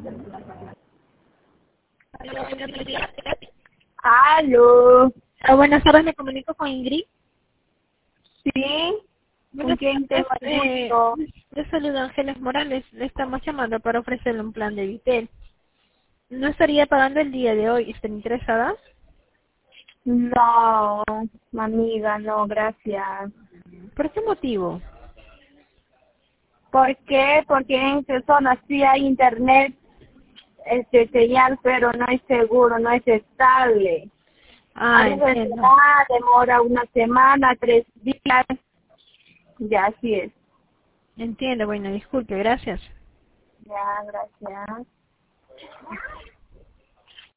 Aló. Buenas tardes, me comunico con Ingrid. Sí. ¿Con Buenas quién tardes, tengo el gusto? yo saludo a Ángeles Morales. Le estamos llamando para ofrecerle un plan de Vitel. No estaría pagando el día de hoy. ¿Está interesada? No, amiga, no, gracias. ¿Por qué motivo? ¿Por qué? Porque en esta zona sí hay internet, señal, pero no es seguro, no es estable. A veces Entiendo. demora una semana, 3 días, ya así es. Entiendo. Bueno, disculpe, gracias. Ya, gracias.